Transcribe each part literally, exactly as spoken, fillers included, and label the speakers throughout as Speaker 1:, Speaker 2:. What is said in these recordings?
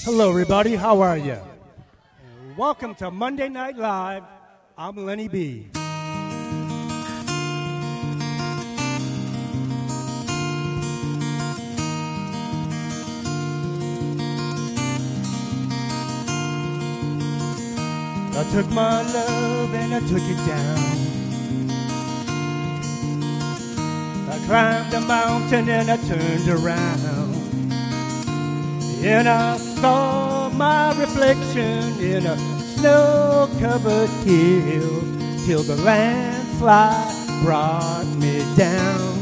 Speaker 1: Hello, everybody. How are you? And welcome to Monday Night Live. I'm Lenny B. I took my love and I took it down. I climbed a mountain and I turned around, and I saw my reflection in a snow-covered hill, till the landslide brought me down.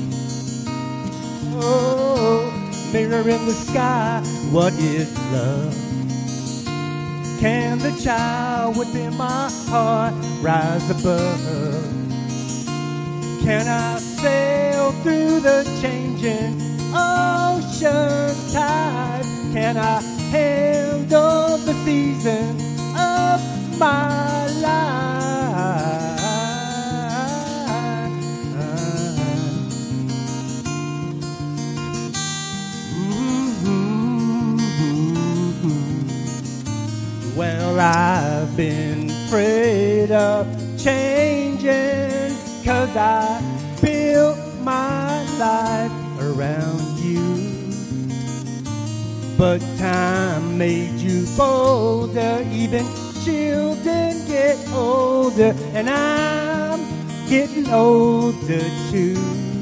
Speaker 1: Oh, mirror in the sky, what is love? Can the child within my heart rise above? Can I sail through the changing ocean tide? Can I handle the season of my life? Mm-hmm. Well, I've been afraid of changing, 'cause I built my life around you. But time made you bolder, even children get older, and I'm getting older too.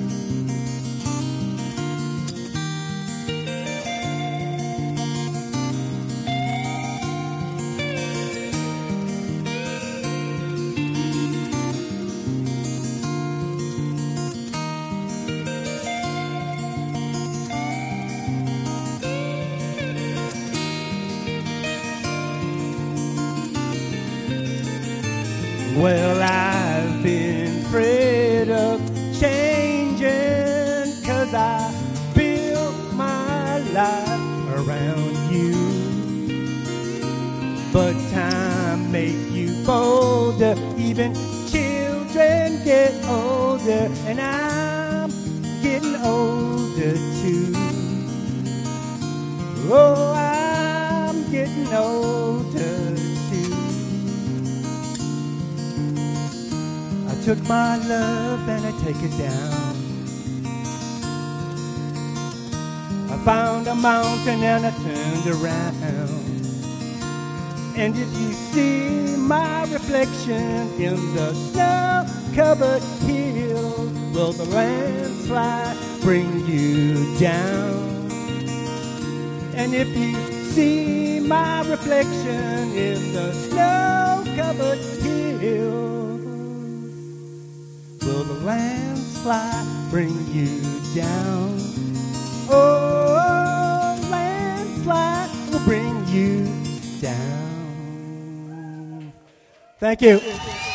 Speaker 1: Well, I've been afraid of changing, 'cause I built my life around you. But time makes you bolder, even children get older, and I'm getting older too. Oh, I'm getting older too. I took my love and I take it down. I found a mountain and I turned around, and if you see my reflection in the snow-covered hill, will the landslide bring you down? And if you see my reflection in the snow-covered hill, will the landslide bring you down? Oh, landslide will bring you down. Thank you.